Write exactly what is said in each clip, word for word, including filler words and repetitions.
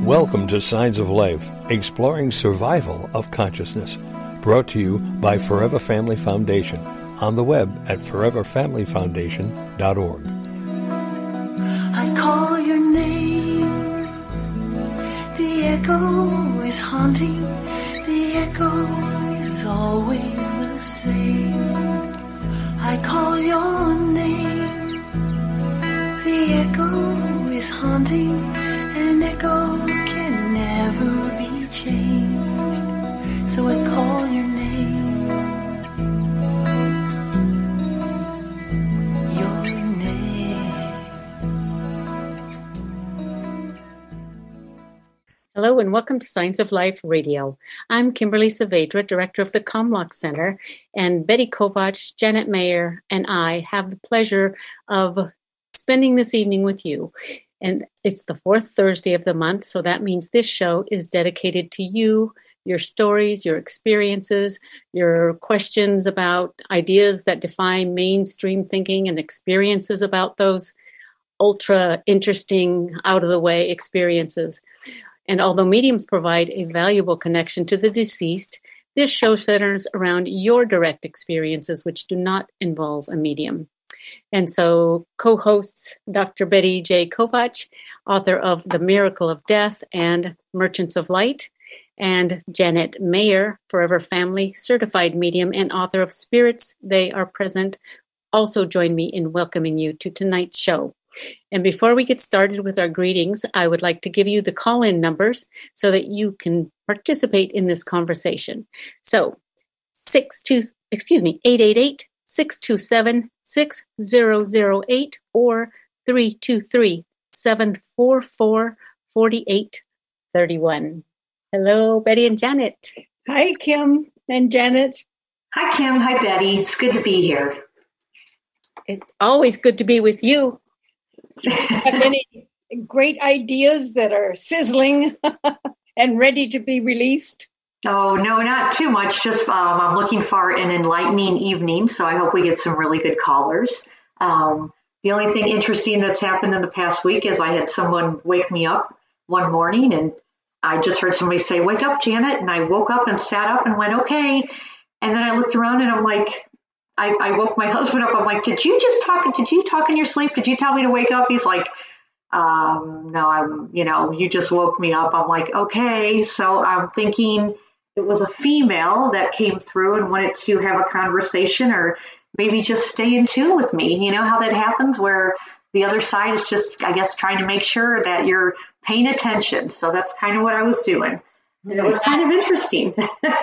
Welcome to Signs of Life, exploring survival of consciousness. Brought to you by Forever Family Foundation. On the web at forever family foundation dot org. I call your name. The echo is haunting. The echo is always the same. I call your name. The echo is haunting. An echo can never be changed. So I call your name. Your name. Hello and welcome to Signs of Life Radio. I'm Kimberly Saavedra, Director of the Comlock Center, and Betty Kovach, Janet Mayer, and I have the pleasure of spending this evening with you. And it's the fourth Thursday of the month, so that means this show is dedicated to you, your stories, your experiences, your questions about ideas that define mainstream thinking and experiences about those ultra interesting, out-of-the-way experiences. And although mediums provide a valuable connection to the deceased, this show centers around your direct experiences, which do not involve a medium. And so co-hosts Doctor Betty J. Kovach, author of The Miracle of Death and Merchants of Light, and Janet Mayer, Forever Family certified medium and author of Spirits, They Are Present, also join me in welcoming you to tonight's show. And before we get started with our greetings, I would like to give you the call-in numbers so that you can participate in this conversation. So, six two, excuse me, eight eight eight, six two seven, six zero zero eight or three two three, seven four four, four eight three one. Hello, Betty and Janet. Hi, Kim and Janet. Hi, Kim. Hi, Betty. It's good to be here. It's always good to be with you. Have any great ideas that are sizzling and ready to be released? Oh, no, not too much. Just um, I'm looking for an enlightening evening, so I hope we get some really good callers. Um, the only thing interesting that's happened in the past week is I had someone wake me up one morning, and I just heard somebody say, "Wake up, Janet," and I woke up and sat up and went, "Okay." And then I looked around and I'm like, I, I woke my husband up. I'm like, "Did you just talk? Did you talk in your sleep? Did you tell me to wake up?" He's like, um, "No, I'm, you know, you just woke me up." I'm like, "Okay." So I'm thinking it was a female that came through and wanted to have a conversation or maybe just stay in tune with me. You know how that happens where the other side is just, I guess, trying to make sure that you're paying attention. So that's kind of what I was doing. And it was kind of interesting.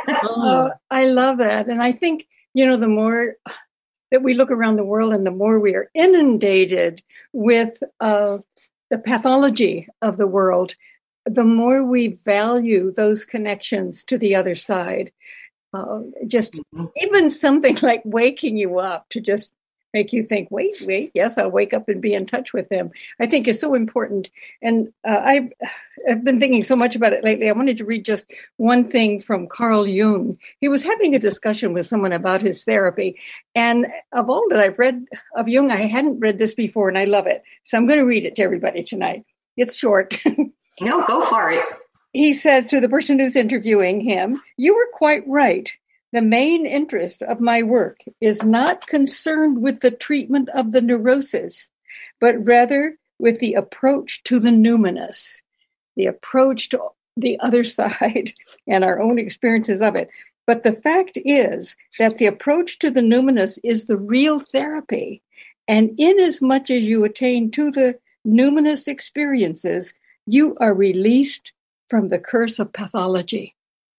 Oh, I love that. And I think, you know, the more that we look around the world and the more we are inundated with uh, the pathology of the world, the more we value those connections to the other side. Uh, just mm-hmm. even something like waking you up to just make you think, wait, wait, yes, I'll wake up and be in touch with them, I think is so important. And uh, I've, I've been thinking so much about it lately. I wanted to read just one thing from Carl Jung. He was having a discussion with someone about his therapy. And of all that I've read of Jung, I hadn't read this before, and I love it. So I'm going to read it to everybody tonight. It's short. No, go for it. He says to the person who's interviewing him, "You were quite right. The main interest of my work is not concerned with the treatment of the neurosis, but rather with the approach to the numinous, the approach to the other side and our own experiences of it. But the fact is that the approach to the numinous is the real therapy. And inasmuch as you attain to the numinous experiences, you are released from the curse of pathology."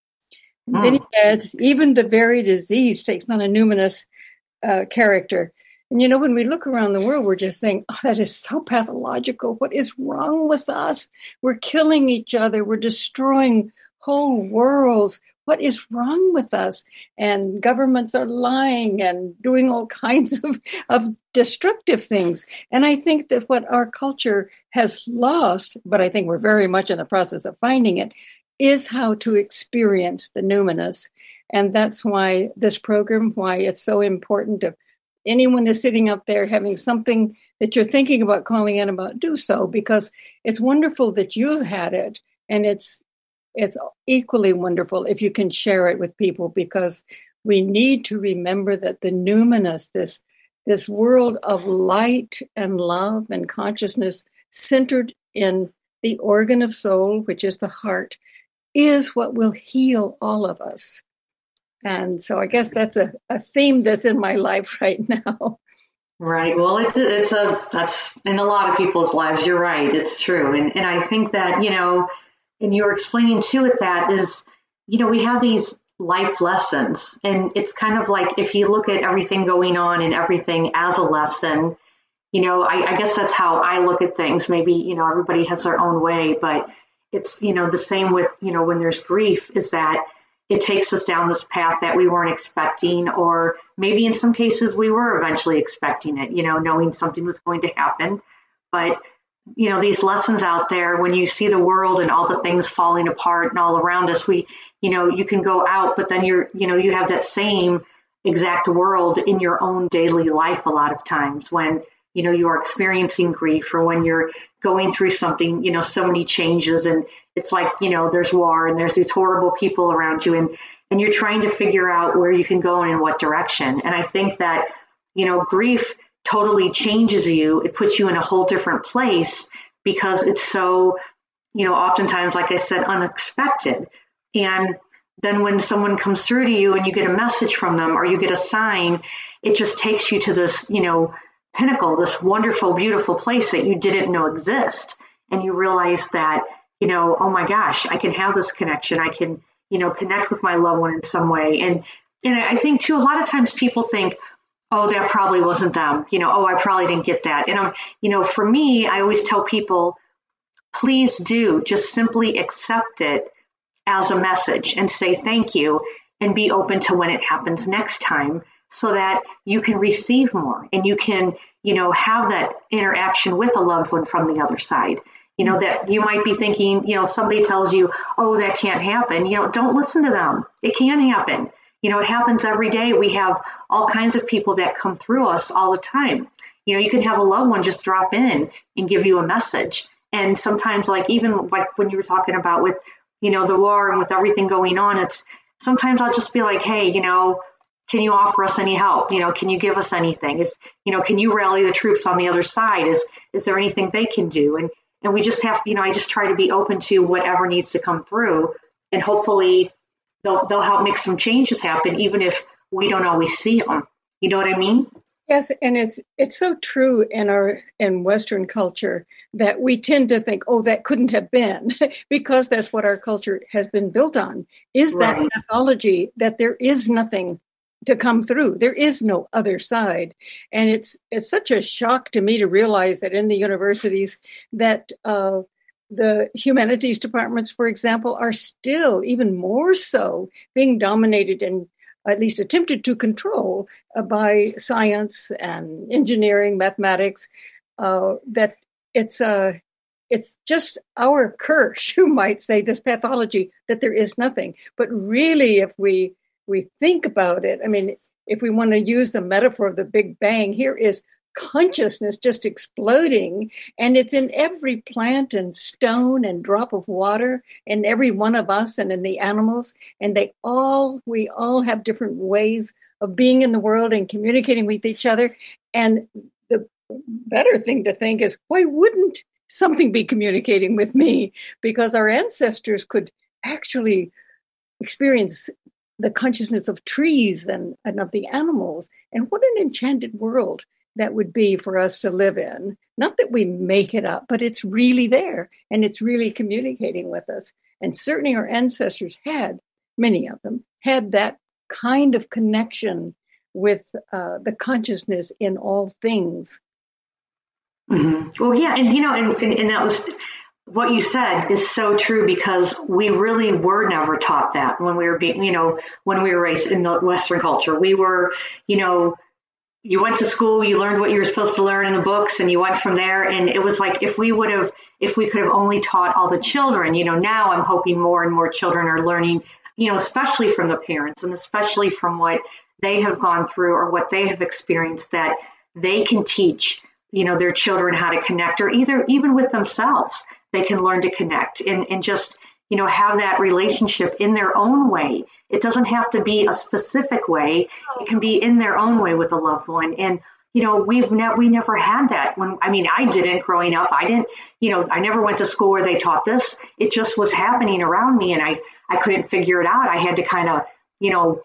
Mm. Then he adds, even the very disease takes on a numinous uh, character. And, you know, when we look around the world, we're just saying, oh, that is so pathological. What is wrong with us? We're killing each other. We're destroying whole worlds. What is wrong with us? And governments are lying and doing all kinds of, of destructive things. And I think that what our culture has lost, but I think we're very much in the process of finding it, is how to experience the numinous. And that's why this program, why it's so important. If anyone is sitting up there having something that you're thinking about calling in about, do so, because it's wonderful that you've had it And it's it's equally wonderful if you can share it with people, because we need to remember that the numinous, this, this world of light and love and consciousness centered in the organ of soul, which is the heart, is what will heal all of us. And so I guess that's a, a theme that's in my life right now. Right. Well, it, it's a, that's in a lot of people's lives. You're right. It's true. And and I think that, you know, and you're explaining too with that is, you know, we have these life lessons, and it's kind of like, if you look at everything going on and everything as a lesson, you know, I, I guess that's how I look at things. Maybe, you know, everybody has their own way, but it's, you know, the same with, you know, when there's grief, is that it takes us down this path that we weren't expecting, or maybe in some cases we were eventually expecting it, you know, knowing something was going to happen. But, you know, these lessons out there, when you see the world and all the things falling apart and all around us, we, you know, you can go out, but then you're, you know, you have that same exact world in your own daily life a lot of times when, you know, you are experiencing grief, or when you're going through something, you know, so many changes, and it's like, you know, there's war and there's these horrible people around you, and, and you're trying to figure out where you can go and in what direction. And I think that, you know, grief totally changes you. It puts you in a whole different place, because it's so, you know, oftentimes, like I said, unexpected. And then when someone comes through to you and you get a message from them, or you get a sign, it just takes you to this, you know, pinnacle, this wonderful, beautiful place that you didn't know exist. And you realize that, you know, oh my gosh, I can have this connection. I can, you know, connect with my loved one in some way. And, and I think too, a lot of times people think, oh, that probably wasn't them. You know, oh, I probably didn't get that. And I'm, you know, for me, I always tell people, please do just simply accept it as a message and say thank you, and be open to when it happens next time, so that you can receive more and you can, you know, have that interaction with a loved one from the other side. You know, that you might be thinking, you know, if somebody tells you, oh, that can't happen, you know, don't listen to them. It can happen. You know, it happens every day. We have all kinds of people that come through us all the time. You know, you can have a loved one just drop in and give you a message. And sometimes, like, even like when you were talking about with, you know, the war and with everything going on, it's sometimes I'll just be like, hey, you know, can you offer us any help? You know, can you give us anything? Is, you know, can you rally the troops on the other side? Is, is there anything they can do? And, and we just have, you know, I just try to be open to whatever needs to come through, and hopefully they'll, they'll help make some changes happen, even if we don't always see them. You know what I mean? Yes, and it's it's so true in our in Western culture that we tend to think, oh, that couldn't have been, because that's what our culture has been built on, is that Right. mythology that there is nothing to come through. There is no other side. And it's it's such a shock to me to realize that in the universities that uh, the humanities departments, for example, are still even more so being dominated and at least attempted to control uh, by science and engineering, mathematics, uh, that it's uh, it's just our curse, you might say, this pathology, that there is nothing. But really, if we we think about it, I mean, if we want to use the metaphor of the Big Bang, here is consciousness just exploding, and it's in every plant and stone and drop of water, and every one of us and in the animals, and they all, we all have different ways of being in the world and communicating with each other. And the better thing to think is, why wouldn't something be communicating with me? Because our ancestors could actually experience the consciousness of trees and, and of the animals. And what an enchanted world that would be for us to live in. Not that we make it up, but it's really there, and it's really communicating with us. And certainly our ancestors had, many of them, had that kind of connection with uh, the consciousness in all things. Mm-hmm. Well, yeah, and you know, and, and, and that was what you said is so true, because we really were never taught that when we were being, you know, when we were raised in the Western culture. We were, you know, you went to school, you learned what you were supposed to learn in the books, and you went from there. And it was like, if we would have, if we could have only taught all the children, you know, now I'm hoping more and more children are learning, you know, especially from the parents and especially from what they have gone through or what they have experienced, that they can teach, you know, their children how to connect, or either even with themselves, they can learn to connect. And, and just, you know, have that relationship in their own way. It doesn't have to be a specific way. It can be in their own way with a loved one. And, you know, we've never, we never had that when, I mean, I didn't growing up. I didn't, you know, I never went to school where they taught this. It just was happening around me and I, I couldn't figure it out. I had to kind of, you know,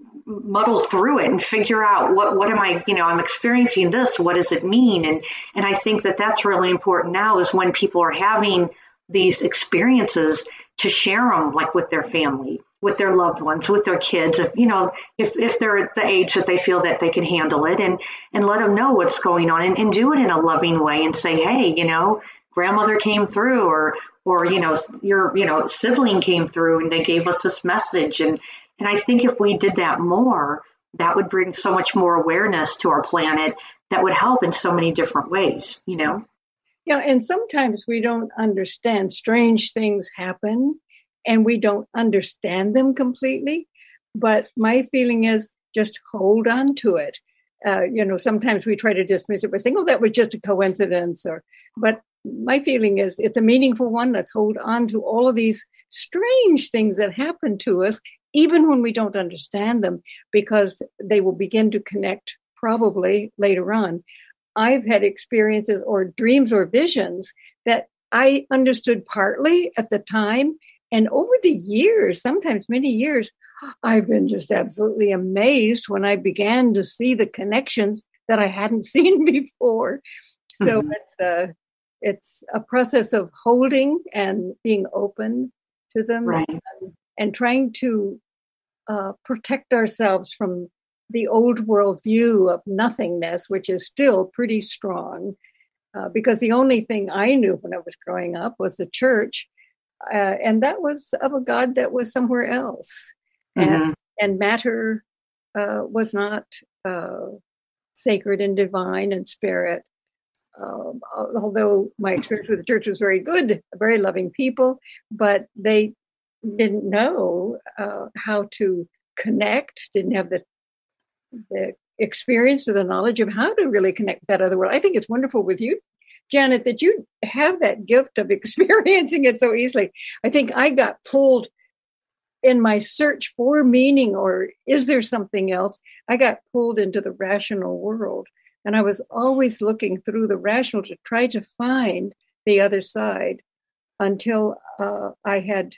muddle through it and figure out what, what am I, you know, I'm experiencing this, what does it mean? And, and I think that that's really important now is when people are having these experiences to share them like with their family, with their loved ones, with their kids, if, you know, if, if they're at the age that they feel that they can handle it and, and let them know what's going on and, and do it in a loving way and say, hey, you know, grandmother came through or, or, you know, your, you know, sibling came through and they gave us this message. And, and I think if we did that more, that would bring so much more awareness to our planet that would help in so many different ways, you know? Yeah, and sometimes we don't understand. Strange things happen and we don't understand them completely. But my feeling is just hold on to it. Uh, you know, sometimes we try to dismiss it by saying, oh, that was just a coincidence. Or, but my feeling is it's a meaningful one. Let's hold on to all of these strange things that happen to us, even when we don't understand them, because they will begin to connect probably later on. I've had experiences or dreams or visions that I understood partly at the time. And over the years, sometimes many years, I've been just absolutely amazed when I began to see the connections that I hadn't seen before. So mm-hmm. it's a, it's a process of holding and being open to them, right. and, and trying to uh, protect ourselves from the old world view of nothingness, which is still pretty strong, uh, because the only thing I knew when I was growing up was the church, uh, and that was of a God that was somewhere else, mm-hmm. and and matter uh, was not uh, sacred and divine and spirit. Um, although my experience with the church was very good, very loving people, but they didn't know uh, how to connect, didn't have the the experience or the knowledge of how to really connect with that other world. I think it's wonderful with you, Janet, that you have that gift of experiencing it so easily. I think I got pulled in my search for meaning, or is there something else? I got pulled into the rational world, and I was always looking through the rational to try to find the other side until uh, I had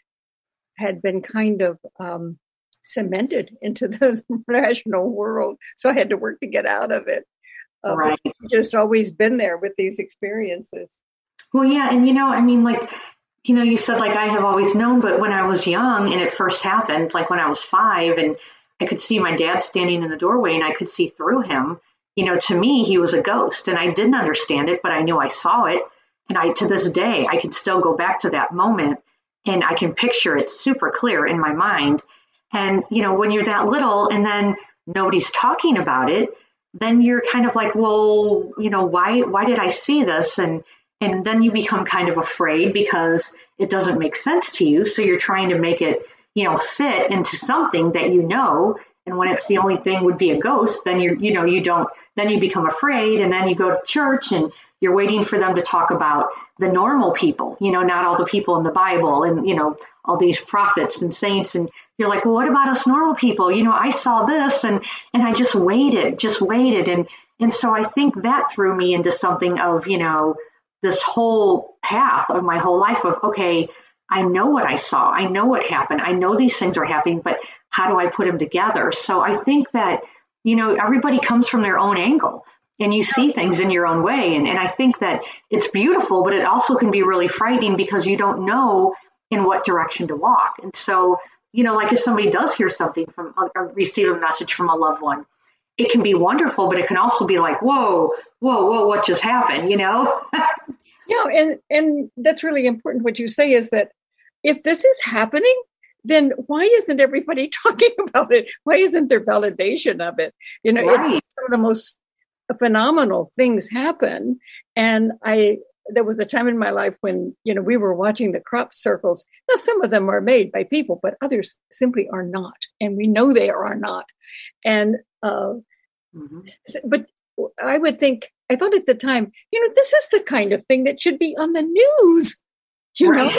had been kind of um, cemented into the rational world. So I had to work to get out of it. Uh, right. Just always been there with these experiences. Well, yeah. And, you know, I mean, like, you know, you said, like, I have always known, but when I was young and it first happened, like when I was five and I could see my dad standing in the doorway and I could see through him, you know, to me, he was a ghost and I didn't understand it, but I knew I saw it. And I, to this day, I can still go back to that moment and I can picture it super clear in my mind. And, you know, when you're that little and then nobody's talking about it, then you're kind of like, well, you know, why, why did I see this? And, and then you become kind of afraid because it doesn't make sense to you. So you're trying to make it, you know, fit into something that you know. And when it's the only thing would be a ghost, then you're, you know, you don't, then you become afraid and then you go to church and you're waiting for them to talk about the normal people, you know, not all the people in the Bible and, you know, all these prophets and saints. And you're like, well, what about us normal people? You know, I saw this and, and I just waited, just waited. And, and so I think that threw me into something of, you know, this whole path of my whole life of, okay, I know what I saw. I know what happened. I know these things are happening, but how do I put them together? So I think that, you know, everybody comes from their own angle and you see things in your own way. And, and I think that it's beautiful, but it also can be really frightening because you don't know in what direction to walk. And so, you know, like if somebody does hear something from or receive a message from a loved one, it can be wonderful, but it can also be like, whoa, whoa, whoa, what just happened, you know? Yeah, and, and that's really important. What you say is that if this is happening, then why isn't everybody talking about it? Why isn't there validation of it? You know, right. It's some of the most phenomenal things happen. And I, there was a time in my life when, you know, we were watching the crop circles. Now, some of them are made by people, but others simply are not. And we know they are not. And, uh, mm-hmm. but I would think, I thought at the time, you know, this is the kind of thing that should be on the news, you right. know?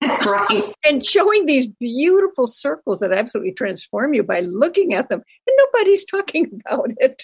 Right. And showing these beautiful circles that absolutely transform you by looking at them, and nobody's talking about it.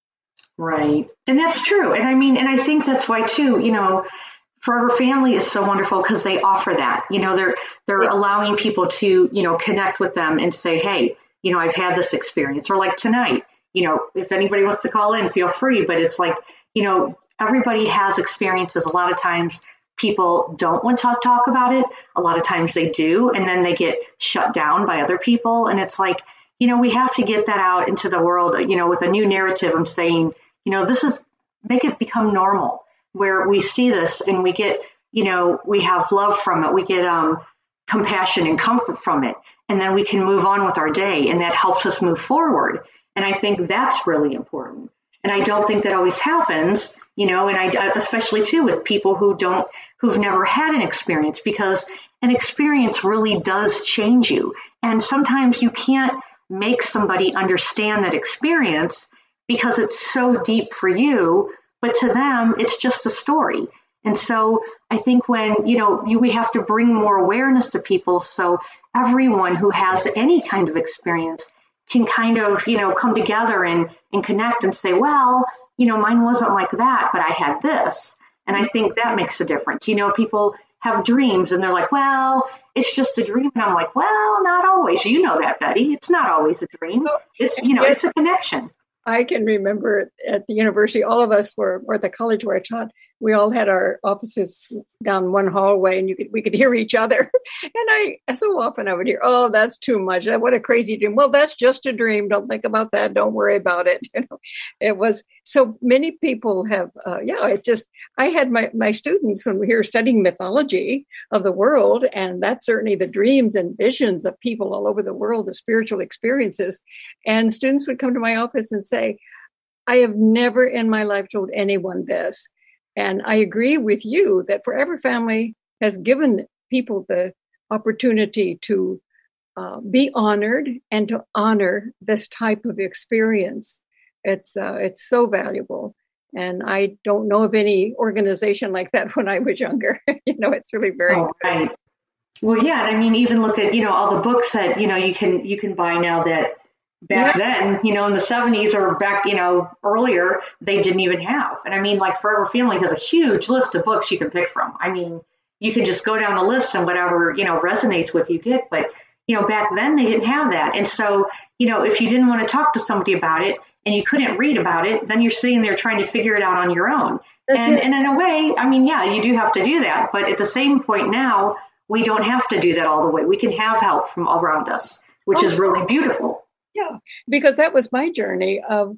Right. And that's true. And I mean, and I think that's why too, you know, Forever Family is so wonderful because they offer that. You know, they're they're yeah. allowing people to, you know, connect with them and say, hey, you know, I've had this experience. Or like tonight, you know, if anybody wants to call in, feel free. But it's like, you know, everybody has experiences. A lot of times people don't want to talk, talk about it. A lot of times they do. And then they get shut down by other people. And it's like, you know, we have to get that out into the world, you know, with a new narrative. I'm saying, you know, this is, make it become normal, where we see this and we get, you know, we have love from it. We get um, compassion and comfort from it. And then we can move on with our day. And that helps us move forward. And I think that's really important. And I don't think that always happens, you know, and I, especially too with people who don't, who've never had an experience, because an experience really does change you. And sometimes you can't make somebody understand that experience because it's so deep for you. But to them, it's just a story. And so I think when, you know, you, we have to bring more awareness to people so everyone who has any kind of experience can kind of, you know, come together and, and connect and say, well, you know, mine wasn't like that, but I had this. And I think that makes a difference. You know, people have dreams and they're like, well, it's just a dream. And I'm like, well, not always. You know that, Betty. It's not always a dream. It's, you know, it's a connection. I can remember at the university, all of us were, or at the college where I taught, we all had our offices down one hallway and you could, we could hear each other. And I, so often I would hear, oh, that's too much. What a crazy dream. Well, that's just a dream. Don't think about that. Don't worry about it. You know, it was, so many people have, uh, yeah, it just, I had my, my students when we were studying mythology of the world, and that's certainly the dreams and visions of people all over the world, the spiritual experiences. And students would come to my office and say, I have never in my life told anyone this. And I agree with you that Forever Family has given people the opportunity to uh, be honored and to honor this type of experience. It's uh, it's so valuable. And I don't know of any organization like that when I was younger. You know, it's really very oh, right. Well, yeah. I mean, even look at, you know, all the books that, you know, you can you can buy now that back yeah. then, you know, in the seventies or back, you know, earlier, they didn't even have. And I mean, like Forever Family has a huge list of books you can pick from. I mean, you can just go down the list and whatever, you know, resonates with you get. But, you know, back then they didn't have that. And so, you know, if you didn't want to talk to somebody about it and you couldn't read about it, then you're sitting there trying to figure it out on your own. That's and, and in a way, I mean, yeah, you do have to do that. But at the same point now, we don't have to do that all the way. We can have help from all around us, which oh, is really beautiful. Yeah, because that was my journey of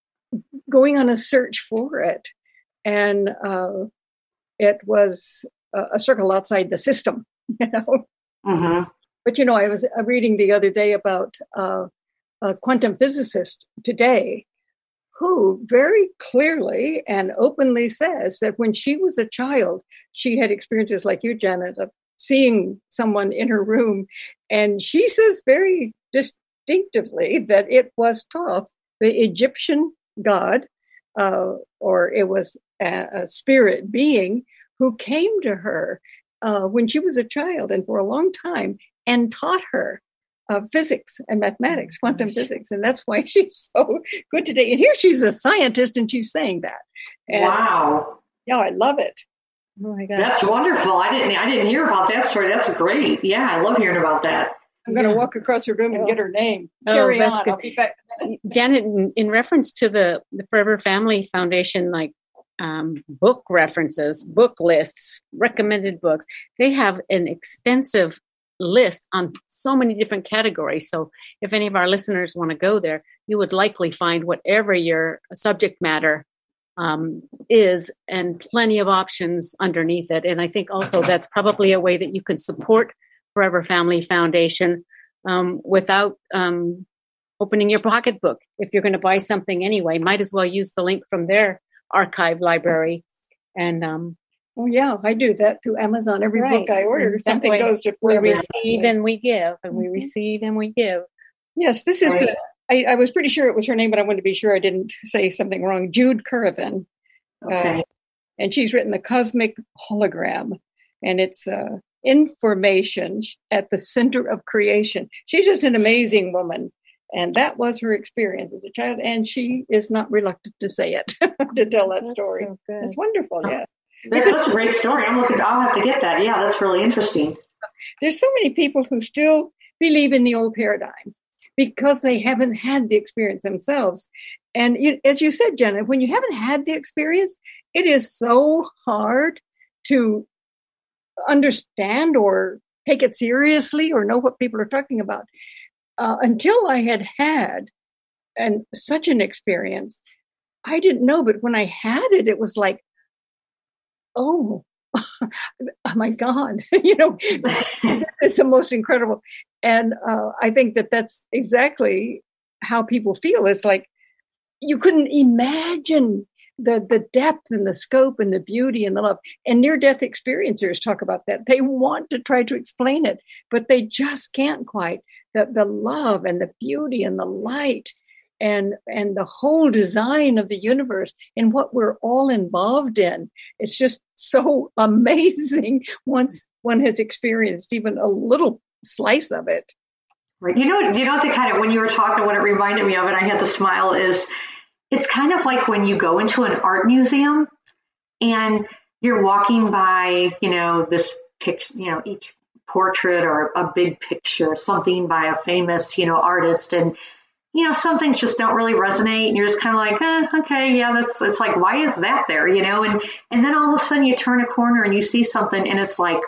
going on a search for it. And uh, it was a, a circle outside the system, you know. Mm-hmm. But, you know, I was reading the other day about uh, a quantum physicist today who very clearly and openly says that when she was a child, she had experiences like you, Janet, of seeing someone in her room. And she says very just instinctively that it was Thoth, the Egyptian god, uh, or it was a, a spirit being who came to her uh, when she was a child and for a long time and taught her uh, physics and mathematics, quantum yes. physics. And that's why she's so good today. And here she's a scientist and she's saying that. And, wow. Yeah, I love it. Oh my God. That's wonderful. I didn't, I didn't hear about that story. That's great. Yeah, I love hearing about that. I'm going to yeah. walk across the room and get her name. Oh, Carry that's on. Good. I'll be back. Janet, in, in reference to the, the Forever Family Foundation, like um, book references, book lists, recommended books, they have an extensive list on so many different categories. So if any of our listeners want to go there, you would likely find whatever your subject matter um, is and plenty of options underneath it. And I think also that's probably a way that you can support Forever Family Foundation um, without um, opening your pocketbook. If you're going to buy something anyway, might as well use the link from their archive library. And um, oh yeah, I do that through Amazon. Every right. book I order, and something goes to Forever. We receive and we give, and we mm-hmm. receive and we give. Yes, this is right. the. I, I was pretty sure it was her name, but I wanted to be sure I didn't say something wrong. Jude Currivan, okay, uh, and she's written The Cosmic Hologram. And it's uh, information at the center of creation. She's just an amazing woman. And that was her experience as a child. And she is not reluctant to say it, to tell that That's story. so good. It's wonderful, yeah. That's such a great story. I'm looking. I'll have to get that. Yeah, that's really interesting. There's so many people who still believe in the old paradigm because they haven't had the experience themselves. And you, as you said, Jenna, when you haven't had the experience, it is so hard to understand or take it seriously or know what people are talking about. Uh, until I had had and such an experience, I didn't know. But when I had it, it was like, oh, oh my God, you know, it's the most incredible. And uh, I think that that's exactly how people feel. It's like you couldn't imagine the the depth and the scope and the beauty and the love. And near-death experiencers talk about that. They want to try to explain it, but they just can't quite. The, the love and the beauty and the light and and the whole design of the universe and what we're all involved in. It's just so amazing once one has experienced even a little slice of it. Right. You know, you know what the kind of, when you were talking, what it reminded me of, and I had to smile, is it's kind of like when you go into an art museum and you're walking by, you know, this picture, you know, each portrait or a big picture, something by a famous, you know, artist. And, you know, some things just don't really resonate. And you're just kind of like, eh, okay, yeah, that's, it's like, why is that there? You know, and, and then all of a sudden you turn a corner and you see something and it's like,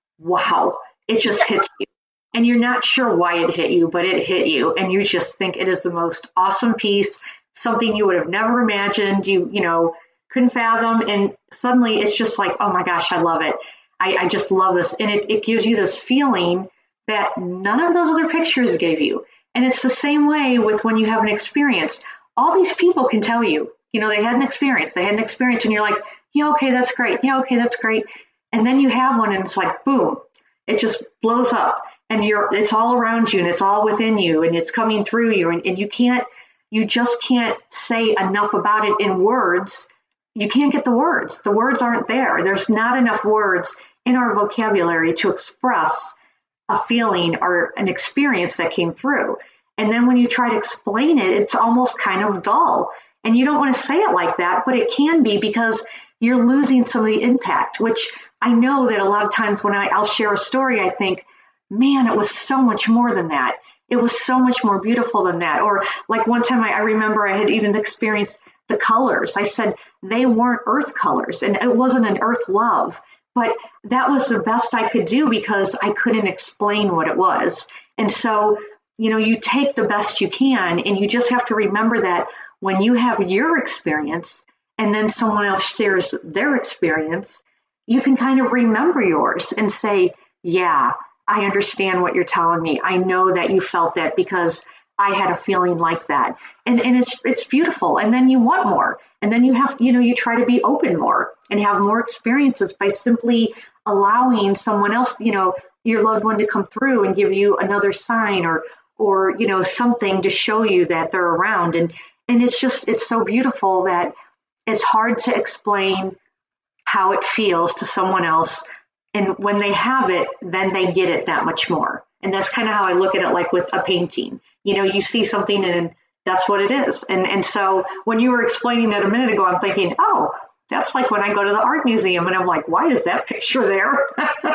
wow, it just hits you. And you're not sure why it hit you, but it hit you. And you just think it is the most awesome piece, something you would have never imagined, you, you know, couldn't fathom. And suddenly it's just like, oh my gosh, I love it. I, I just love this. And it, it gives you this feeling that none of those other pictures gave you. And it's the same way with when you have an experience. All these people can tell you, you know, they had an experience, they had an experience, and you're like, yeah, okay, that's great. Yeah, okay, that's great. And then you have one and it's like, boom, it just blows up. And you're, it's all around you and it's all within you and it's coming through you. And, and you can't, you just can't say enough about it in words. You can't get the words. The words aren't there. There's not enough words in our vocabulary to express a feeling or an experience that came through. And then when you try to explain it, it's almost kind of dull. And you don't want to say it like that, but it can be because you're losing some of the impact, which I know that a lot of times when I, I'll share a story, I think, man, it was so much more than that. It was so much more beautiful than that. Or like one time I, I remember I had even experienced the colors. I said they weren't earth colors and it wasn't an earth love, but that was the best I could do because I couldn't explain what it was. And so, you know, you take the best you can and you just have to remember that when you have your experience and then someone else shares their experience, you can kind of remember yours and say, yeah, I understand what you're telling me. I know that you felt that because I had a feeling like that. And and it's it's beautiful. And then you want more. And then you have, you know, you try to be open more and have more experiences by simply allowing someone else, you know, your loved one to come through and give you another sign or or, you know, something to show you that they're around. And and it's just, it's so beautiful that it's hard to explain how it feels to someone else. And when they have it, then they get it that much more. And that's kind of how I look at it, like with a painting. You know, you see something and that's what it is. And and so when you were explaining that a minute ago, I'm thinking, oh, that's like when I go to the art museum and I'm like, why is that picture there?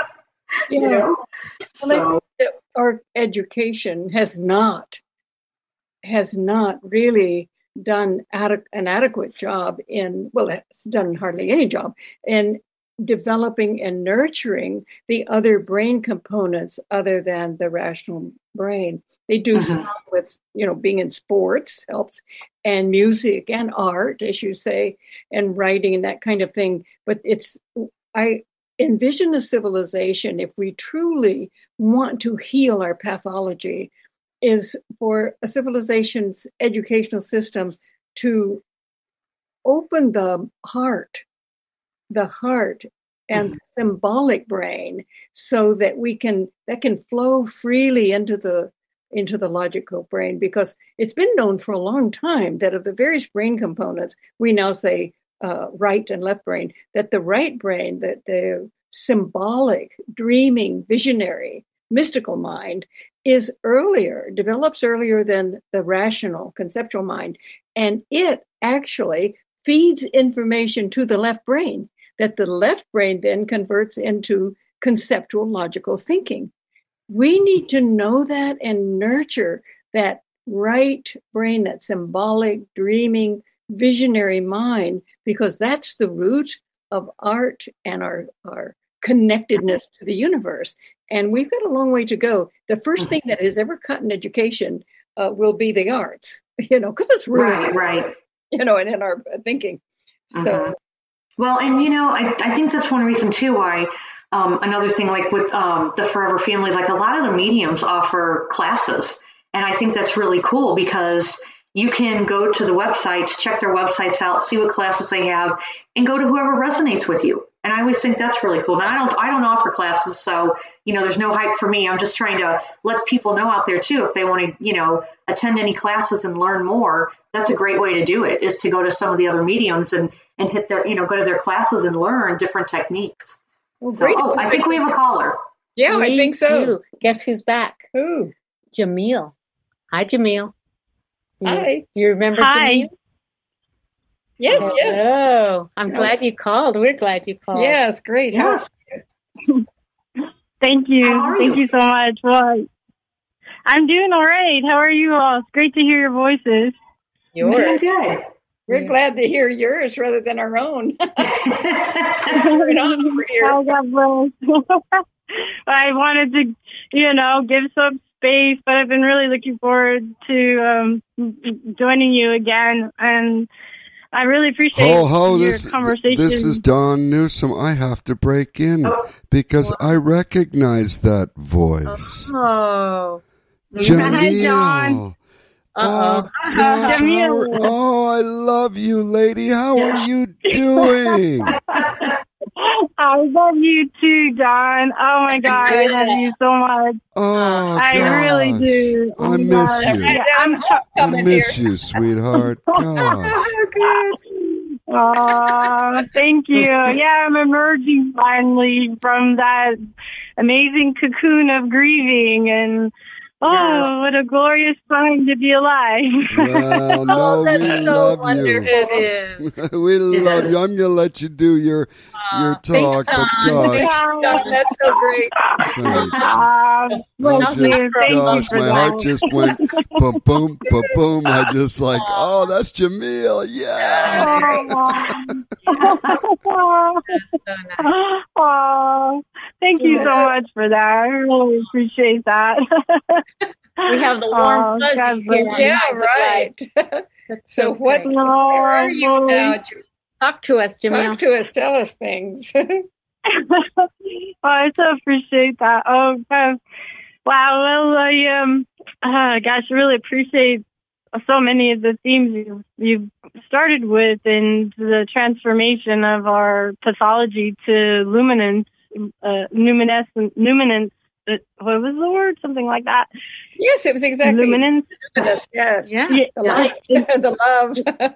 Yeah. You know? Well, I think that our education has not, has not really done ad- an adequate job in, well, it's done hardly any job in developing and nurturing the other brain components other than the rational brain. They do Mm-hmm. some with, you know, being in sports helps, and music and art, as you say, and writing and that kind of thing. But it's, I envision a civilization, if we truly want to heal our pathology, is for a civilization's educational system to open the heart the heart and mm-hmm. symbolic brain so that we can, that can flow freely into the, into the logical brain, because it's been known for a long time that of the various brain components, we now say uh, right and left brain, that the right brain, that the symbolic, dreaming, visionary, mystical mind is earlier, develops earlier than the rational, conceptual mind. And it actually feeds information to the left brain that the left brain then converts into conceptual, logical thinking. We need to know that and nurture that right brain, that symbolic, dreaming, visionary mind, because that's the root of art and our, our connectedness to the universe. And we've got a long way to go. The first thing that has ever cut in education uh, will be the arts, you know, because it's really, right, right, you know, and in our thinking. So, mm-hmm. Well, and you know, I, I think that's one reason too why um, another thing like with um, the Forever Family, like a lot of the mediums offer classes, and I think that's really cool because you can go to the websites, check their websites out, see what classes they have, and go to whoever resonates with you. And I always think that's really cool. Now, I don't I don't offer classes, so, you know, there's no hype for me. I'm just trying to let people know out there, too, if they want to, you know, attend any classes and learn more, that's a great way to do it, is to go to some of the other mediums and, and hit their, you know, go to their classes and learn different techniques. Well, so, oh, I think we have a caller. Yeah, we I think so. Do. Guess who's back? Who? Jamil. Hi, Jamil. Do you, Hi. Do you remember Hi. Jamil? Yes, oh, yes. Oh, I'm glad you called. We're glad you called. Yes, great. How Thank you. How are Thank you? you so much. Well, I'm doing all right. How are you all? It's great to hear your voices. Doing Yours. good. We're Yeah. glad to hear yours rather than our own. Right on over here. Oh, God bless. I wanted to, you know, give some space, but I've been really looking forward to um, joining you again. And I really appreciate Ho, ho, your this, conversation. this is Don Newsom. I have to break in because I recognize that voice. Oh. Hi, John. Jamil. Uh-oh. Oh, gosh. How Jamil. are- oh, I love you, lady. How are you doing? I love you too, Don. Oh, my God. I love you so much. Oh, I gosh. really do. I miss God. you. Yeah, I'm I'm I coming miss here. you, sweetheart. Gosh. Oh, good. Oh, thank you. Yeah, I'm emerging finally from that amazing cocoon of grieving, and oh, Yeah. what a glorious time to be alive. Well, no, Oh, that's we so love wonderful. you. It is. we love you. I'm going to let you do your your talk, thanks, but Don. gosh, Gosh, that's so great. thank you. Um, I thank just, you. Thank you gosh, for my that. heart just went boom, boom, boom, boom. I just like, oh, that's Jamil. Yeah. Oh, So nice. oh, thank you so much for that. I really appreciate that. We have the warm Oh, fuzzies God here. bless on you. Yeah, Signs of right. Life. That's So what? great. No, Where are you now? Jim? Talk to us, Jamil. Talk to us. Tell us things. oh, I so appreciate that. Oh, God. Wow. Well, I um, uh, gosh, I really appreciate so many of the themes you've, you've started with, and the transformation of our pathology to luminance, uh, luminescent, luminance. Uh, what was the word? Something like that. Yes, it was exactly. Luminance. Yes. Yeah. Yeah. The light, the love.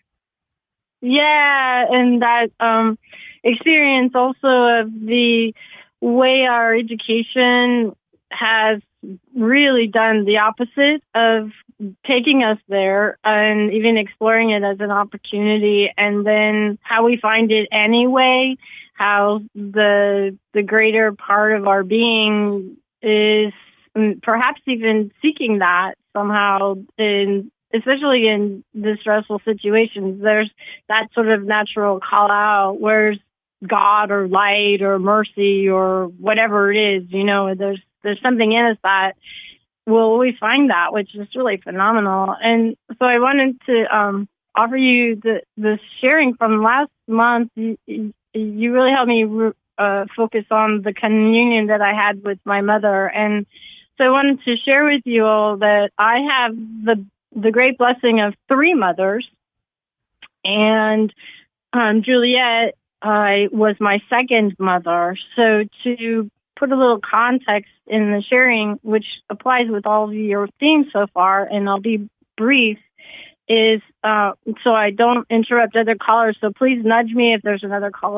Yeah, and that um, experience also of the way our education has really done the opposite of taking us there and even exploring it as an opportunity, and then how we find it anyway, how the the greater part of our being is perhaps even seeking that somehow, in especially in distressful situations. There's that sort of natural call out, where's God or light or mercy or whatever it is, you know, there's there's something in us that will always find that, which is really phenomenal. And so I wanted to um, offer you the, the sharing from last month. You, you really helped me uh, focus on the communion that I had with my mother. And so I wanted to share with you all that I have the the great blessing of three mothers. And um, Juliet uh, was my second mother. So to put a little context in the sharing, which applies with all of your themes so far, and I'll be brief, is uh, so I don't interrupt other callers. So please nudge me if there's another caller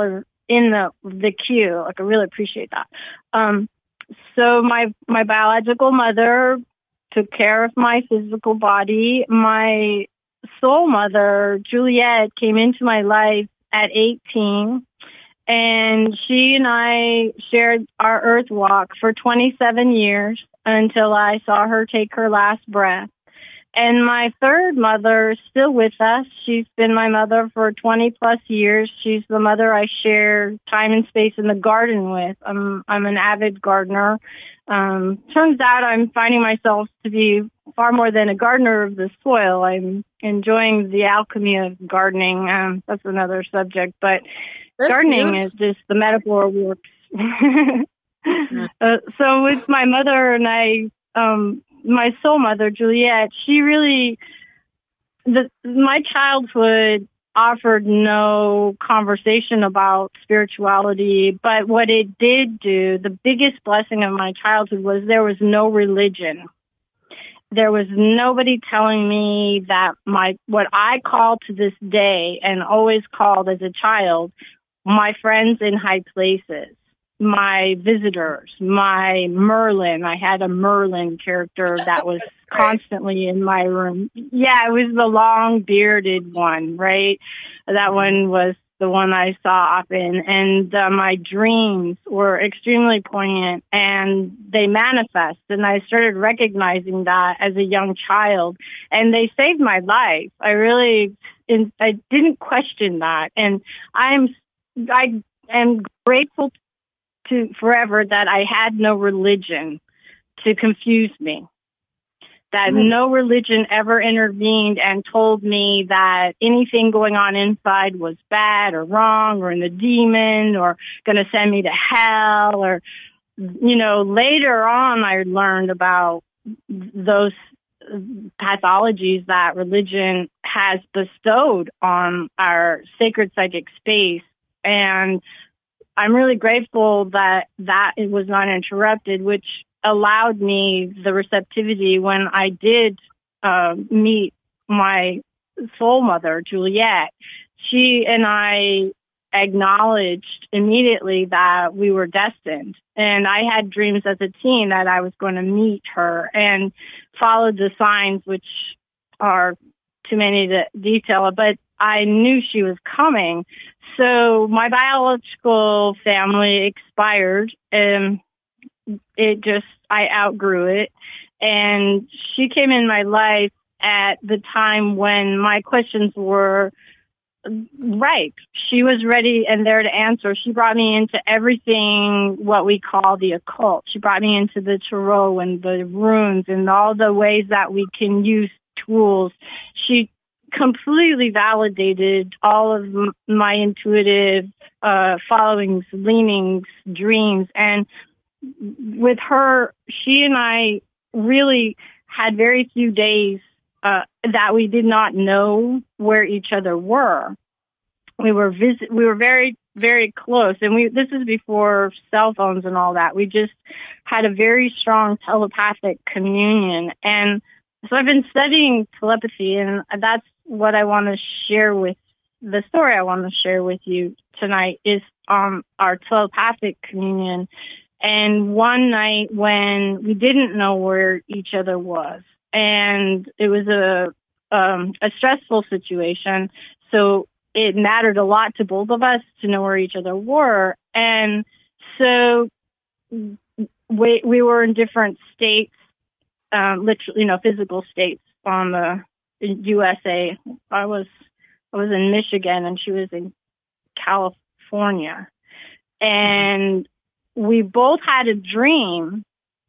in the the queue. Like, I really appreciate that. Um, so my my biological mother took care of my physical body. My soul mother, Juliet, came into my life at eighteen, and she and I shared our earth walk for twenty-seven years until I saw her take her last breath. And my third mother is still with us. She's been my mother for twenty plus years. She's the mother I share time and space in the garden with. I'm, I'm an avid gardener. Um, turns out I'm finding myself to be far more than a gardener of the soil. I'm enjoying the alchemy of gardening. Um, that's another subject, but that's gardening beautiful. Is just the metaphor works. uh, so with my mother and I, um, my soul mother, Juliet, she really, the, my childhood offered no conversation about spirituality, but what it did do, the biggest blessing of my childhood was there was no religion. There was nobody telling me that my, what I call to this day and always called as a child, my friends in high places, my visitors, my Merlin. I had a Merlin character that was constantly in my room. Yeah, it was the long bearded one, right? That one was the one I saw often. And uh, my dreams were extremely poignant and they manifest. And I started recognizing that as a young child, and they saved my life. I really, I didn't question that. And I'm, I am grateful to forever that I had no religion to confuse me, that mm-hmm. no religion ever intervened and told me that anything going on inside was bad or wrong or in the demon or going to send me to hell. Or, you know, later on I learned about those pathologies that religion has bestowed on our sacred psychic space. And I'm really grateful that that it was not interrupted, which allowed me the receptivity when I did uh, meet my soul mother, Juliet. She and I acknowledged immediately that we were destined. And I had dreams as a teen that I was going to meet her and followed the signs, which are too many to detail, but I knew she was coming. So my biological family expired, and it just, I outgrew it. And she came in my life at the time when my questions were ripe. She was ready and there to answer. She brought me into everything what we call the occult. She brought me into the tarot and the runes and all the ways that we can use tools. She completely validated all of m- my intuitive uh, followings, leanings, dreams. And with her, she and I really had very few days uh, that we did not know where each other were. We were visit, we were very, very close. And we, this is before cell phones and all that. We just had a very strong telepathic communion. And so I've been studying telepathy, and that's what I want to share with, the story I want to share with you tonight is um, our telepathic communion. And one night when we didn't know where each other was, and it was a um, a stressful situation, so it mattered a lot to both of us to know where each other were. And so we we were in different states, um, literally, you know, physical states on the U S A. I was I was in Michigan and she was in California, and we both had a dream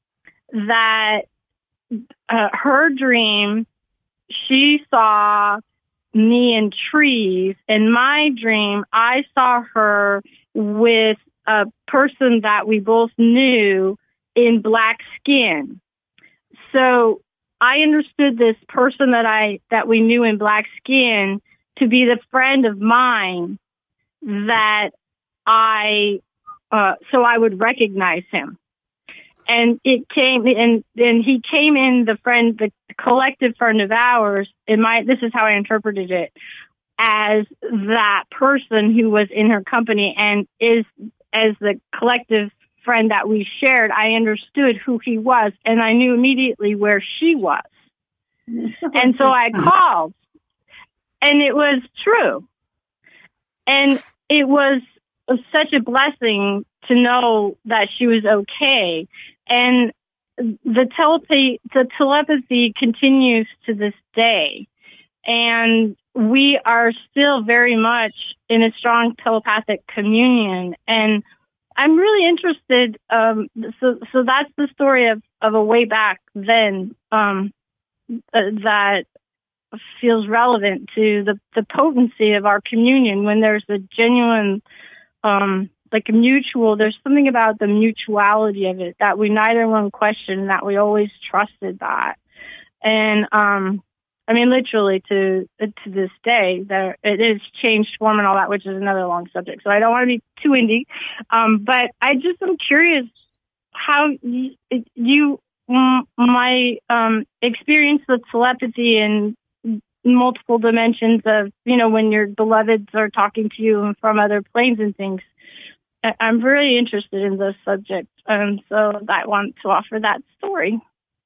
that uh, her dream, she saw me in trees. In my dream, I saw her with a person that we both knew in black skin. So I understood this person that I, that we knew in black skin to be the friend of mine that I, uh, so I would recognize him. And it came, and then he came in, the friend, the collective friend of ours, in my, this is how I interpreted it. as that person who was in her company, and is as the collective friend that we shared, I understood who he was, and I knew immediately where she was. And so I called, and it was true. And it was such a blessing to know that she was okay. And the telepathy, the telepathy continues to this day. And we are still very much in a strong telepathic communion. And I'm really interested. Um, so, so that's the story of, of a way back then, um, uh, that feels relevant to the, the potency of our communion when there's a genuine, um, like a mutual, there's something about the mutuality of it that we neither one questioned, that we always trusted that. And, um, I mean, literally to to this day, there it is changed form and all that, which is another long subject. So I don't want to be too indie, um, but I just am curious how you, you my um, experience with telepathy in multiple dimensions of, you know, when your beloveds are talking to you from other planes and things. I'm really interested in this subject, um, so I want to offer that story.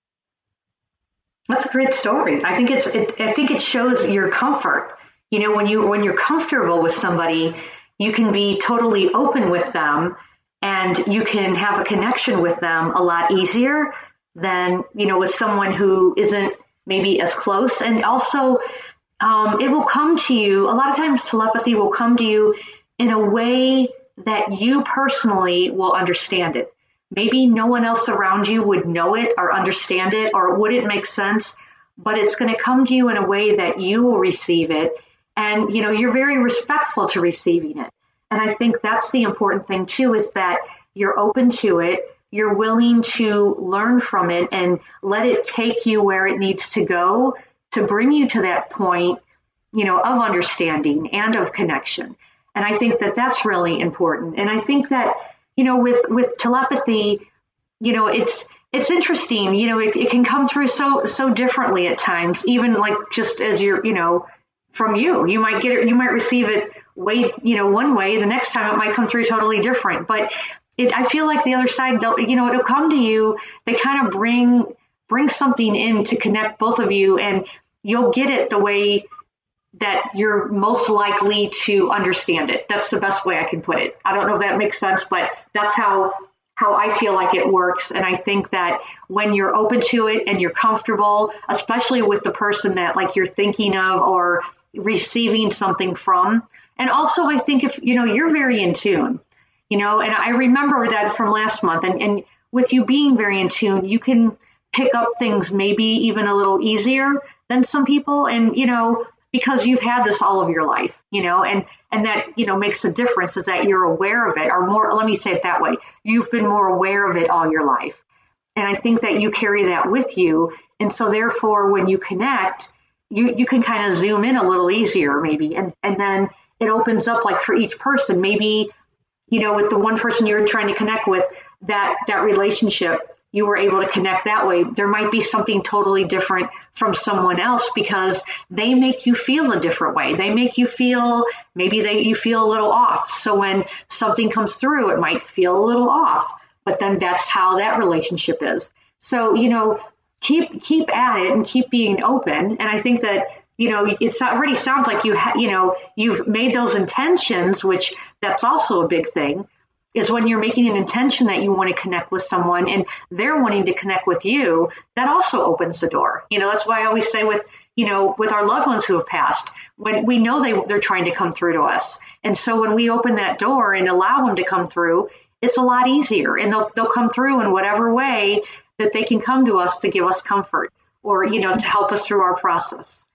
That's a great story. I think it's. It, I think it shows your comfort. You know, when you when you're comfortable with somebody, you can be totally open with them, and you can have a connection with them a lot easier than, you know, with someone who isn't maybe as close. And also, um, it will come to you. A lot of times, telepathy will come to you in a way that you personally will understand it. Maybe no one else around you would know it or understand it, or it wouldn't make sense, but it's going to come to you in a way that you will receive it. And, you know, you're very respectful to receiving it. And I think that's the important thing too, is that you're open to it. You're willing to learn from it and let it take you where it needs to go to bring you to that point, you know, of understanding and of connection. And I think that that's really important. And I think that, you know, with, with telepathy, you know, it's it's interesting. You know, it, it can come through so so differently at times. Even like just as you're, you know, from you, you might get it, you might receive it way, you know, one way. The next time it might come through totally different. But it, I feel like the other side, you know, it'll come to you. They kind of bring bring something in to connect both of you, and you'll get it the way that you're most likely to understand it. That's the best way I can put it. I don't know if that makes sense, but that's how how I feel like it works. And I think that when you're open to it and you're comfortable, especially with the person that like you're thinking of or receiving something from. And also I think if, you know, you're very in tune, you know, and I remember that from last month, and, and with you being very in tune, you can pick up things maybe even a little easier than some people. And, you know, because you've had this all of your life, you know, and, and that, you know, makes a difference, is that you're aware of it, or more, let me say it that way. You've been more aware of it all your life. And I think that you carry that with you. And so therefore, when you connect, you, you can kind of zoom in a little easier maybe. And, and then it opens up, like for each person, maybe, you know, with the one person you're trying to connect with, that, that relationship, you were able to connect that way. There might be something totally different from someone else because they make you feel a different way. They make you feel, maybe they, you feel a little off. So when something comes through, it might feel a little off, but then that's how that relationship is. So, you know, keep, keep at it and keep being open. And I think that, you know, it's already sounds like you ha- you know, you've made those intentions, which that's also a big thing. Is when you're making an intention that you want to connect with someone and they're wanting to connect with you, that also opens the door. You know, that's why I always say with, you know, with our loved ones who have passed, when we know they, they're trying to come through to us. And so when we open that door and allow them to come through, it's a lot easier, and they'll, they'll come through in whatever way that they can come to us to give us comfort or, you know, to help us through our process.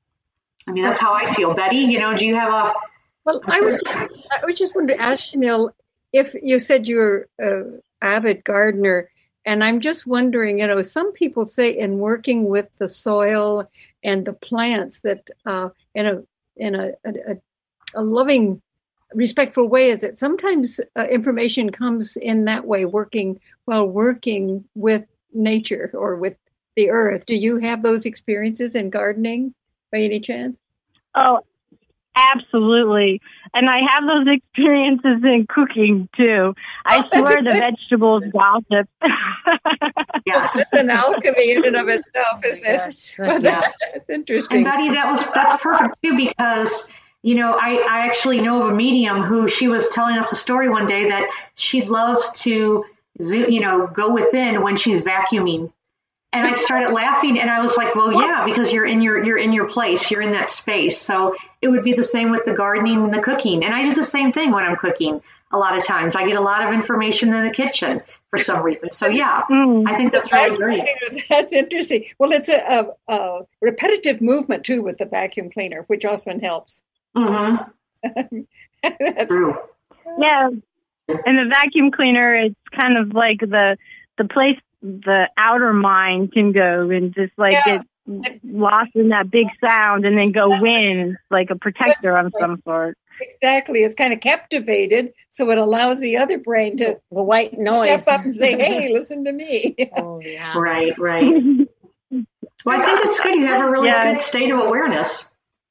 I mean, that's how I feel. Betty, you know, do you have a... Well, I would, I would just want to ask Shamil, if you said you're an avid gardener, and I'm just wondering, you know, some people say in working with the soil and the plants that uh, in a in a, a, a loving, respectful way, is that sometimes uh, information comes in that way, working while working with nature or with the earth. Do you have those experiences in gardening by any chance? Oh, Absolutely. And I have those experiences in cooking too. I Oh, that's swear the exact- vegetables gossip. Yes. That's an alchemy in and of itself, isn't it? gosh, Well, that's- that- that's interesting. And Betty, that was that's perfect too, because you know I, I actually know of a medium who she was telling us a story one day that she loves to zo- you know go within when she's vacuuming. And I started laughing, and I was like, "Well, yeah, because you're in your you're in your place, you're in that space." So it would be the same with the gardening and the cooking. And I do the same thing when I'm cooking. A lot of times, I get a lot of information in the kitchen for some reason. So yeah, Mm. I think that's really great. That's interesting. Well, it's a, a, a repetitive movement too with the vacuum cleaner, which often helps. hmm That's- True. Yeah. And the vacuum cleaner is kind of like the the place the outer mind can go and just like Yeah. get lost in that big sound and then go win like a protector of some sort. Exactly. It's kind of captivated, so it allows the other brain to the white noise. step up and say, "Hey, listen to me." Oh, yeah. Right, right. Well, I think it's good. You have a really Yeah. good state of awareness.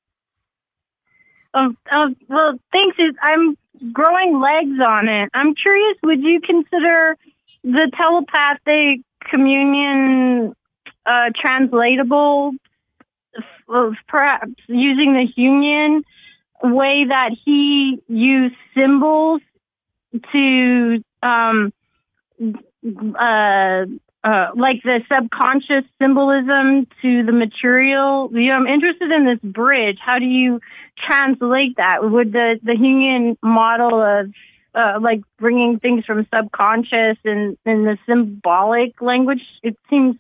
Oh, oh, well, thanks. It- I'm growing legs on it. I'm curious, would you consider the telepathic communion uh, translatable, f- perhaps using the Jungian way that he used symbols to, um, uh, uh, like the subconscious symbolism to the material? You know, I'm interested in this bridge. How do you translate that? Would the, the Jungian model of uh, like bringing things from subconscious and, and the symbolic language, it seems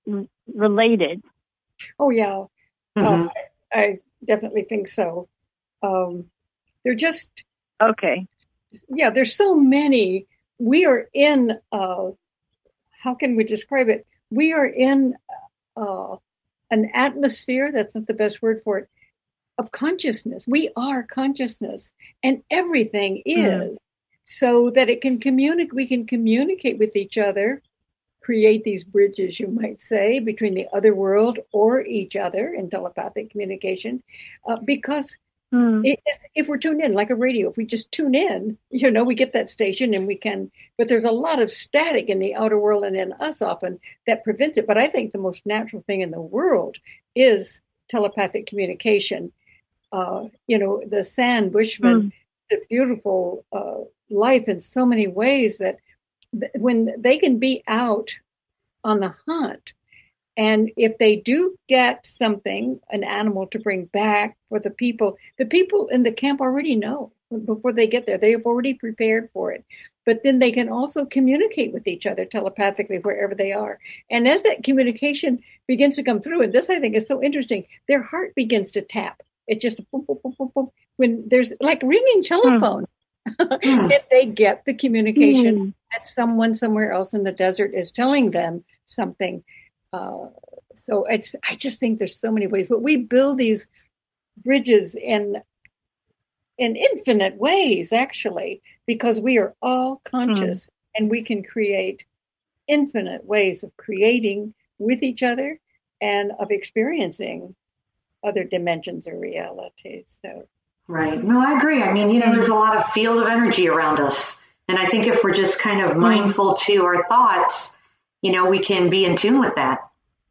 related. Oh yeah, Mhm. um, I, I definitely think so. Um, they're just Okay. yeah. There's so many. We are in. Uh, how can we describe it? We are in uh, an atmosphere. That's not the best word for it. Of consciousness. We are consciousness, and everything is. So that it can communicate, we can communicate with each other, create these bridges, you might say, between the other world or each other in telepathic communication. Uh, because Hmm. it, if we're tuned in, like a radio, if we just tune in, you know, we get that station and we can, but there's a lot of static in the outer world and in us often that prevents it. But I think the most natural thing in the world is telepathic communication. Uh, you know, the San Bushman, the beautiful uh, life in so many ways that th- when they can be out on the hunt, and if they do get something, an animal to bring back for the people, the people in the camp already know before they get there. They have already prepared for it. But then they can also communicate with each other telepathically wherever they are. And as that communication begins to come through, and this I think is so interesting, their heart begins to tap. It just boom, boom, boom, boom, boom. When there's like ringing telephone, and they get the communication Hmm. that someone somewhere else in the desert is telling them something. Uh, so it's, I just think there's so many ways, but we build these bridges in in infinite ways, actually, because we are all conscious and we can create infinite ways of creating with each other and of experiencing other dimensions or realities. So, Right. No, I agree. I mean, you know, there's a lot of field of energy around us. And I think if we're just kind of mindful to our thoughts, you know, we can be in tune with that.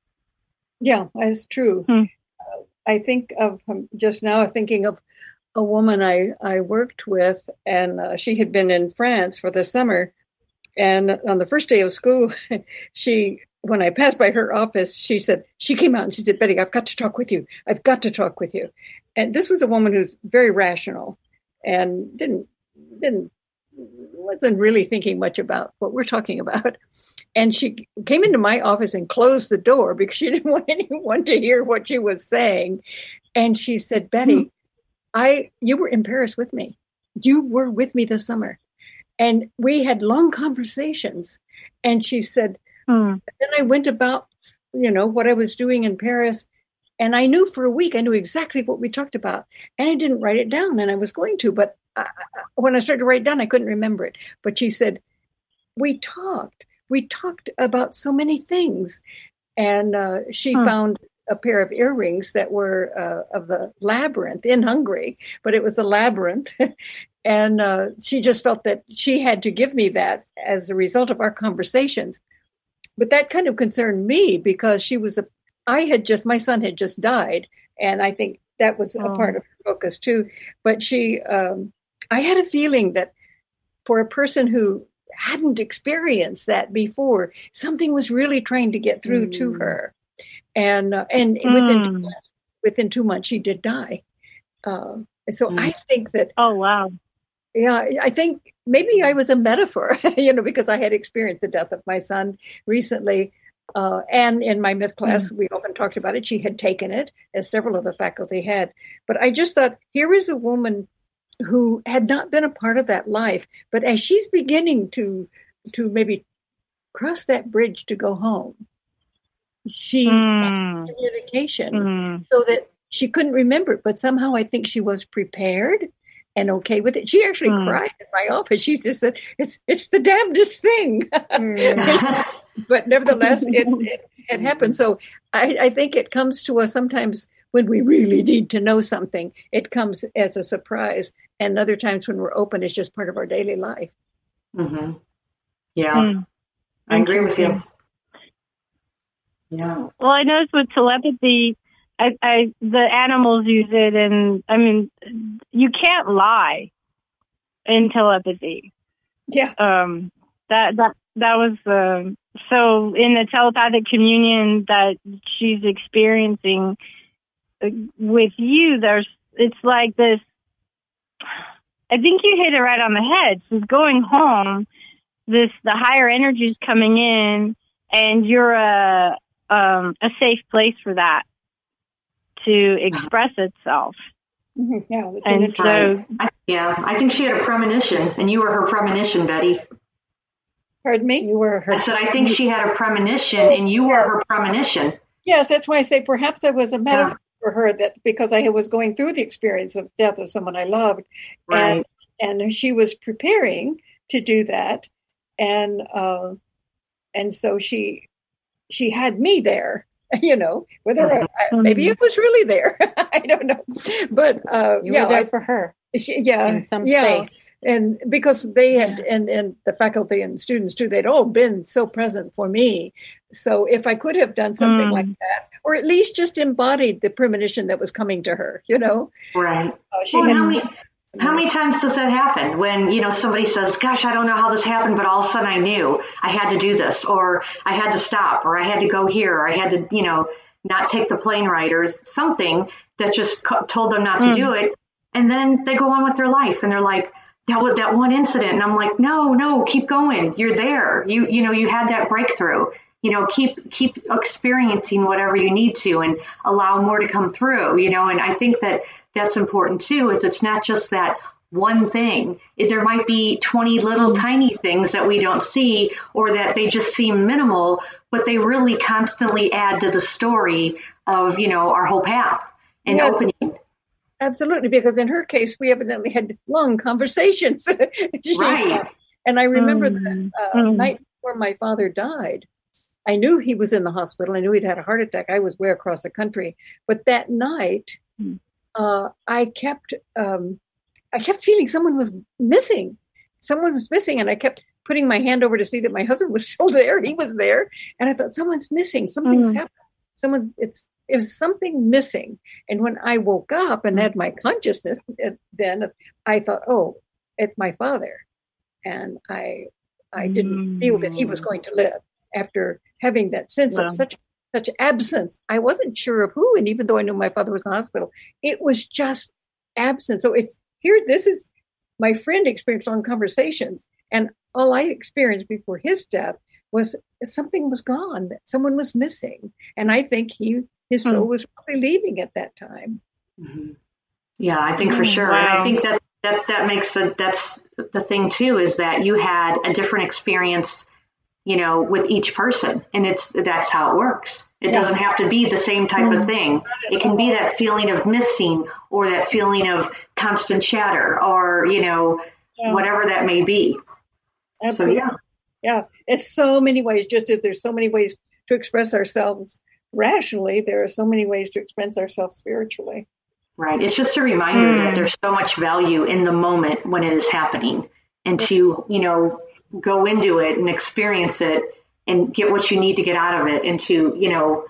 yeah, that's true. Hmm. Uh, I think of um, just now thinking of a woman I, I worked with, and uh, she had been in France for the summer. And on the first day of school, she, when I passed by her office, she said, she came out and she said, "Betty, I've got to talk with you. I've got to talk with you." And this was a woman who's very rational and didn't, didn't, wasn't really thinking much about what we're talking about. And she came into my office and closed the door because she didn't want anyone to hear what she was saying. And she said, "Betty, I, you were in Paris with me. You were with me this summer." And we had long conversations. And she said, Hmm. then I went about, you know, what I was doing in Paris. And I knew for a week, I knew exactly what we talked about. And I didn't write it down, and I was going to. But I, when I started to write it down, I couldn't remember it. But she said, we talked. We talked about so many things. And uh, she Hmm. found a pair of earrings that were uh, of the labyrinth in Hungary, but it was a labyrinth. And uh, she just felt that she had to give me that as a result of our conversations. But that kind of concerned me because she was a, I had just, my son had just died. And I think that was oh. a part of her focus too. But she, um, I had a feeling that for a person who hadn't experienced that before, something was really trying to get through mm. to her. And uh, and mm. within two months, within two months, she did die. Uh, so mm. I think that. Oh wow! Yeah, I think maybe I was a metaphor, you know, because I had experienced the death of my son recently, uh, and in my myth class, mm. we often talked about it. She had taken it, as several of the faculty had. But I just thought, here is a woman who had not been a part of that life, but as she's beginning to to maybe cross that bridge to go home, she mm. had communication mm. so that she couldn't remember it, but somehow I think she was prepared and okay with it. She actually mm. cried in my office. She just said, it's it's the damnedest thing. Mm. But nevertheless, it, it, it happened. So I, I think it comes to us sometimes when we really need to know something. It comes as a surprise. And other times when we're open, it's just part of our daily life. Mm-hmm. Yeah, mm. I agree with you. Yeah. Well, I noticed with telepathy, I, I the animals use it, and I mean, you can't lie in telepathy. Yeah. Um. That that that was uh, so in the telepathic communion that she's experiencing with you. There's it's like this. I think you hit it right on the head. She's going home. This the higher energy is coming in, and you're a um, a safe place for that to express itself. Mm-hmm. Yeah, that's and an so I, yeah, I think she had a premonition, and you were her premonition, Betty. Pardon me? You were her. I said I think she had a premonition, and you were her premonition. Yes, that's why I say perhaps I was a metaphor yeah. for her, that because I was going through the experience of death of someone I loved, right. and and she was preparing to do that, and uh, and so she she had me there, you know, whether mm-hmm. I, maybe it was really there, I don't know, but uh, you yeah, were there I, for her. She, yeah, in some yeah. space, and because they had, yeah. and and the faculty and students too, they'd all been so present for me. So if I could have done something mm. like that, or at least just embodied the premonition that was coming to her, you know, right? Uh, she well, had, how many how many times does that happen when you know somebody says, "Gosh, I don't know how this happened, but all of a sudden I knew I had to do this, or I had to stop, or I had to go here, or I had to, you know, not take the plane ride, or something that just co- told them not to mm. do it." And then they go on with their life, and they're like, that was that one incident. And I'm like, no, no, keep going. You're there. You, you know, you had that breakthrough, you know, keep, keep experiencing whatever you need to and allow more to come through, you know. And I think that that's important too, is it's not just that one thing. It, there might be twenty little tiny things that we don't see, or that they just seem minimal, but they really constantly add to the story of, you know, our whole path and yes. opening. Absolutely, because in her case, we evidently had long conversations. Right. And I remember mm. the uh, mm. night before my father died, I knew he was in the hospital. I knew he'd had a heart attack. I was way across the country. But that night, mm. uh, I kept um, I kept feeling someone was missing. Someone was missing, and I kept putting my hand over to see that my husband was still there. He was there, and I thought, someone's missing. Something's mm. happened. Someone, it's it was something missing. And when I woke up and had my consciousness, then I thought, oh, it's my father. And I I didn't mm. feel that he was going to live after having that sense wow. of such such absence. I wasn't sure of who, and even though I knew my father was in the hospital, it was just absence. So it's here, this is my friend experienced long conversations, and all I experienced before his death was something was gone, that someone was missing. And I think he his soul mm. was probably leaving at that time. Mm-hmm. Yeah, I think for sure. Wow. And I think that, that that makes a, that's the thing too, is that you had a different experience, you know, with each person. And it's, that's how it works. It yeah. doesn't have to be the same type mm. of thing. It can be that feeling of missing, or that feeling of constant chatter, or, you know, yeah. whatever that may be. Absolutely. So, yeah. Yeah. There's so many ways, just as there's so many ways to express ourselves. rationally, there are so many ways to express ourselves spiritually. Right. It's just a reminder Mm. that there's so much value in the moment when it is happening, and to, you know, go into it and experience it and get what you need to get out of it, and to, you know,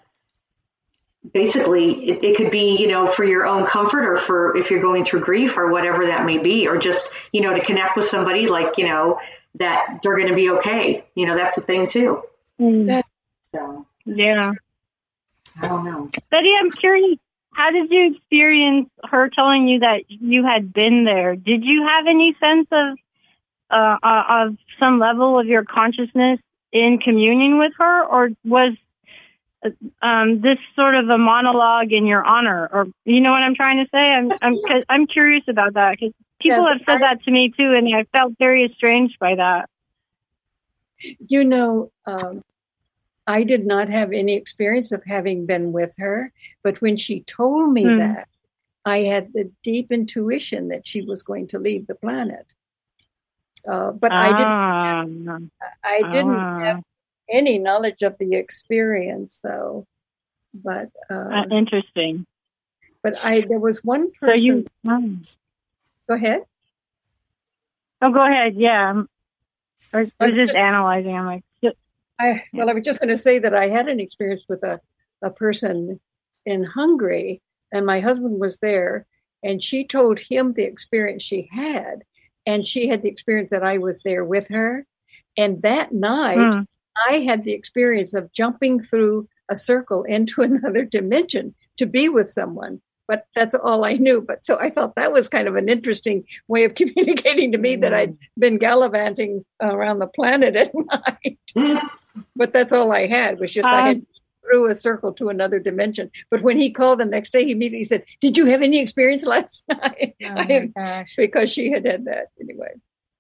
basically it, it could be, you know, for your own comfort, or for if you're going through grief or whatever that may be, or just, you know, to connect with somebody, like, you know, that they're going to be okay. You know, that's a thing too. Mm. So Yeah. I don't know. Betty, I'm curious, how did you experience her telling you that you had been there? Did you have any sense of uh, uh, of some level of your consciousness in communion with her, or was um, this sort of a monologue in your honor? Or, you know what I'm trying to say? I'm I'm cause I'm curious about that, because people Yes, have said I- that to me too, and I felt very estranged by that. You know, um, I did not have any experience of having been with her, but when she told me Hmm. that, I had the deep intuition that she was going to leave the planet. Uh, but I didn't. Ah. I didn't Ah. have any knowledge of the experience, though. But uh, Uh, interesting. but I there was one So person. you. Oh, Go ahead. go ahead. Yeah. I was I just just- analyzing. I'm like, "Yep." I well, I was just going to say that I had an experience with a a person in Hungary, and my husband was there, and she told him the experience she had, and she had the experience that I was there with her, and that night. Hmm. I had the experience of jumping through a circle into another dimension to be with someone, but that's all I knew. But so I thought that was kind of an interesting way of communicating to me that I'd been gallivanting around the planet at night. But that's all I had, was just I had through a circle to another dimension. But when he called the next day, he immediately said, "Did you have any experience last night?" Oh I my am- gosh. because she had had that anyway.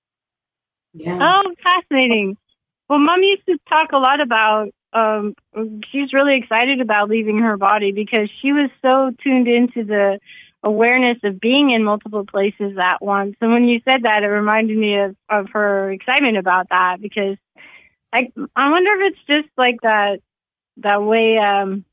Yeah. Oh, fascinating. Well, Mom used to talk a lot about, um, she's really excited about leaving her body because she was so tuned into the awareness of being in multiple places at once. And when you said that, it reminded me of, of her excitement about that, because I, I wonder if it's just like that, that way, um,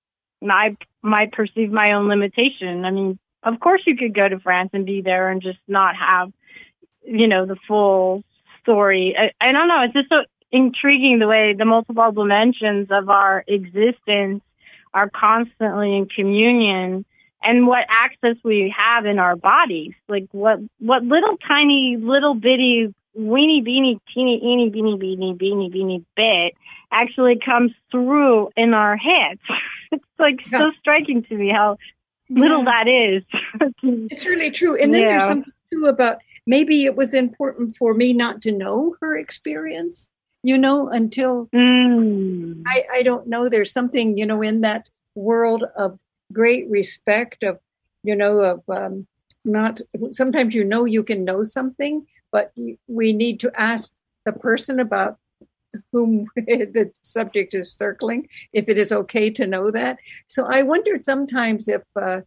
I might perceive my own limitation. I mean, of course you could go to France and be there and just not have, you know, the full story. I, I don't know. It's just so intriguing the way the multiple dimensions of our existence are constantly in communion, and what access we have in our bodies. Like what, what little tiny, little bitty, weeny, beeny, teeny, eeny, beeny, beeny, beeny, beeny bit actually comes through in our heads. It's like Yeah. so striking to me how little Yeah. that is. It's really true. And then there's Yeah. something too about maybe it was important for me not to know her experience, you know, until Mm. I, I don't know. There's something, you know, in that world of great respect of, you know, of um, not, sometimes you know you can know something, but we need to ask the person about whom the subject is circling, if it is okay to know that. So I wondered sometimes if, uh,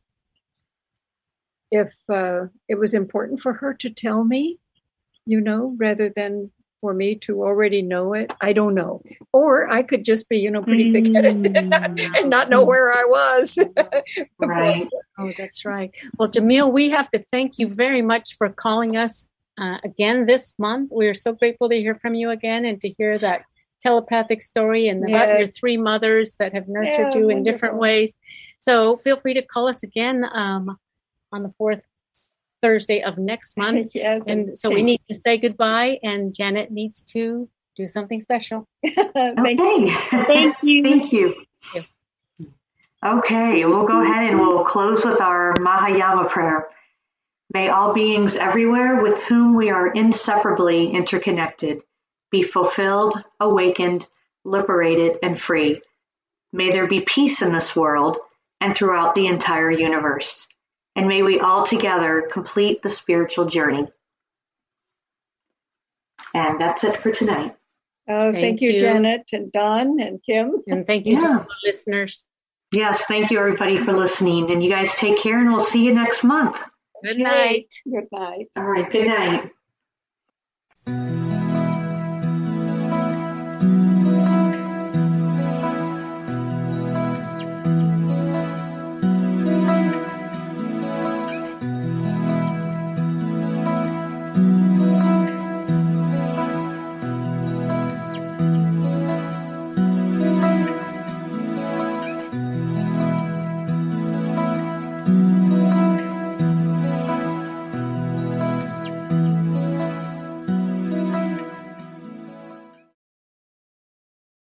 if uh, it was important for her to tell me, you know, rather than for me to already know it. I don't know. Or I could just be, you know, pretty thick-headed Mm. and not know where I was. Right. Oh, that's right. Well, Jamil, we have to thank you very much for calling us uh, again this month. We're so grateful to hear from you again and to hear that telepathic story and about your Yes. three mothers that have nurtured Yeah, you in different wonderful. ways. So feel free to call us again um, on the fourth Thursday of next month. Yes. And so we need to say goodbye, and Janet needs to do something special. Thank you. Okay. Thank you. Thank you. Thank Okay, we'll go ahead and we'll close with our Mahayama prayer. May all beings everywhere with whom we are inseparably interconnected be fulfilled, awakened, liberated, and free. May there be peace in this world and throughout the entire universe. And may we all together complete the spiritual journey. And that's it for tonight. Oh, thank, Thank you, you. Janet and Don and Kim. And thank you to Yeah. all the listeners. Yes, thank you everybody for listening. And you guys take care, and we'll see you next month. Good night. Good night. All right, good night.